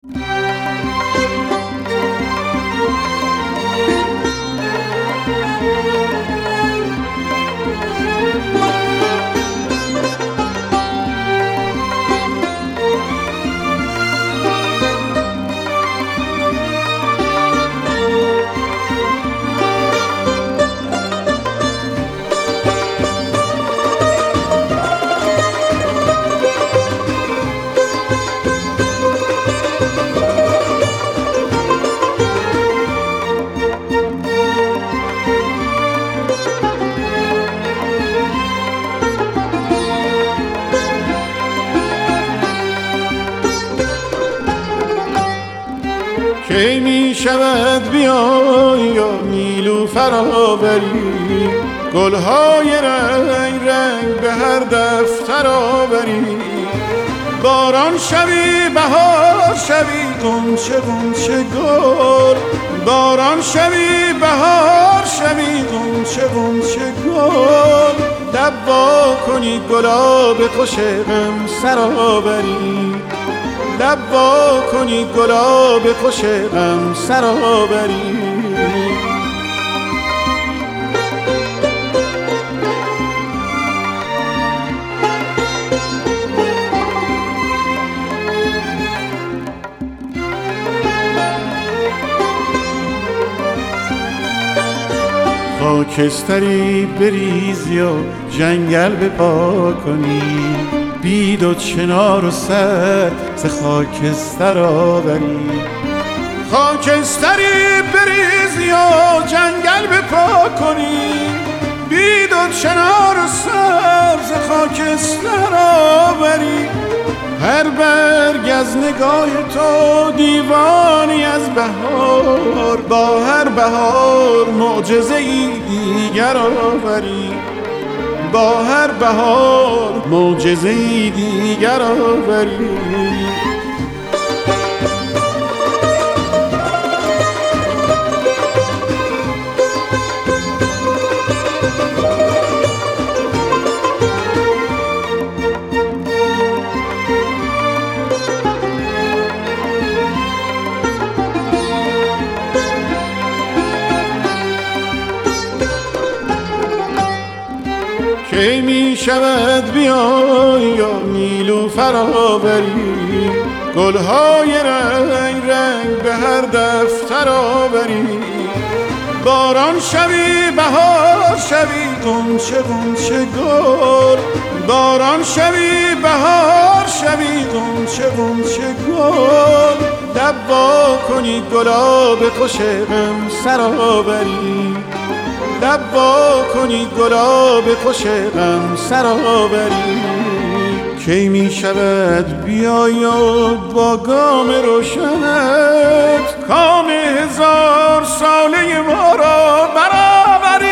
کی می شود بیای یا نیلوفر آوری، گلهای رنگ رنگ به هر دفتر آوری. باران شوی بهار شوی غنچه غنچه گل، باران شوی بهار شوی غنچه غنچه گل. لب وا کنی گلاب خوش غم سر آوری، لب وا کنی گلاب خوش غم سر آوری. خاکستری بریزی و جنگل بپا کنی، بید و چنار و سر ز خاکستر آوری. خاکستری بریزی و جنگل بپا کنی، بید و چنار و سر ز خاکستر آوری. هر برگ از نگاه تو دیوانی از بهار، با هر بهار معجزه ای دیگر آوری، با هر بهار معجزه ای دیگر آوری. کی می شود بیای یا نیلوفر آوری، گلهای رنگ رنگ به هر دفتر آوری. باران شوی بهار شوی غنچه غنچه گل، باران شوی بهار شوی غنچه غنچه گل. لب وا کنی گلاب خوش غم سر آوری، لب وا کنی گلاب خوش غم سر آوری. کی می شود بیای و با گام روشنت کام هزار ساله ما را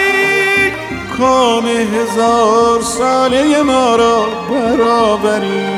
برآوری، کام هزار ساله ما را برآوری.